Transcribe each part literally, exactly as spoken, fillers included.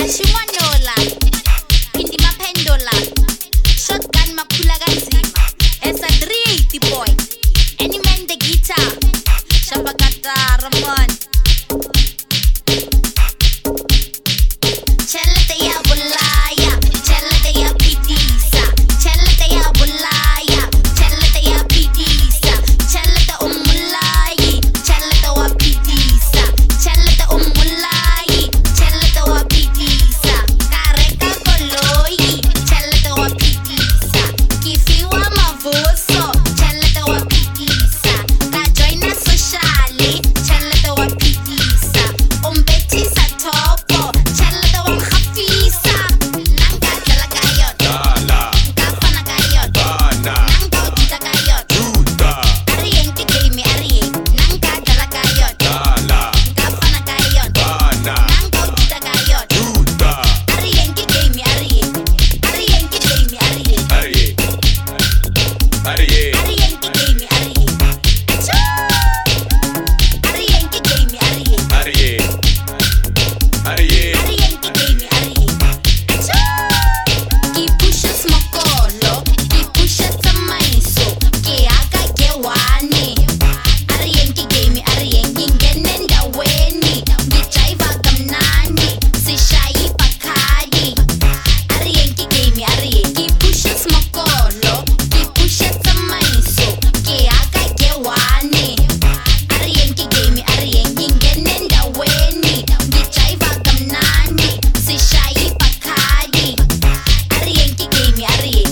Shimanola, Pindi Mapendola, Shotgun Makula Ganzima, Esa three boy, Any man the guitar, Shabakata Ramon. Chelete ya bulaya, chelete ya pitisa, chelete ya bulaya, chelete ya pitisa, chelete umulai, chelete wa pitisa, chelete umulai, chelete wa pitisa, kareka koloi, chelete wa pitisa, kifiwa mavuso, chelete wa pitisa, kajoina sociali, chelete wa pitisa, umbetisa topo, chelete wa mkhafisa, nanga dlala kayot, Dala, nkafana kayot, Bana, nanga udita kayot, Juda, ariyeng tigay ariye, nanga dlala kayot, Dala, nkafana kayot, Bana, nanga udita kayot, Juda, ariyeng tigay ariye, ariyeng tigay ariye, Ariye, Ariye, ariyeng tigay ariye, achoo, ariyeng tigay ariye, Ariye, Ariye, ariyeng tigay ariye, achoo, kipusha smokolo, kipusha samaiso, kiaga gewani, ariyeng tigay ariyeng ingene ndaweni, ngijaiva kamnandi, sishayi pakadi, ariyeng tigay ariye, kipusha smokolo, kipusha samaiso, kiaga gewani, ariyeng tigay ariyeng ingene ndaweni, ngijaiva kamnandi, sishayi pakadi, ariyeng tigay ariye.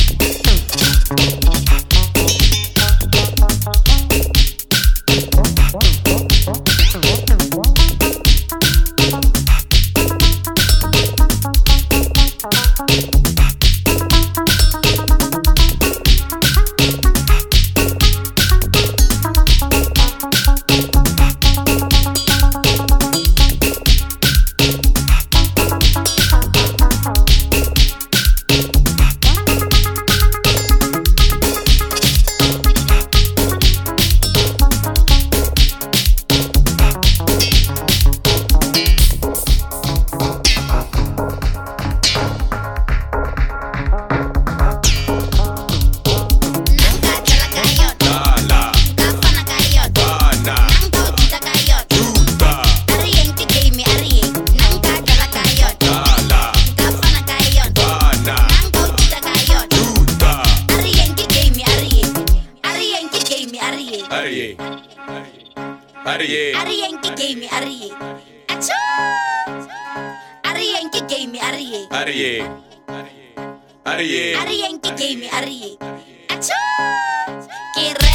Nanga dlala kayot, Dala, nkafana kayot, Bana, nanga udita kayot, Juda, ariyeng tigay ariye, nanga dlala kayot, Dala, nkafana kayot, Bana, nanga udita kayot, Juda, ariyeng tigay ariye, ariyeng tigay ariye, Ariye, Ariye, ariyeng tigay ariye, achoo, ariyeng tigay ariye, Ariye, Ariye, ariyeng tigay ariye, achoo, kire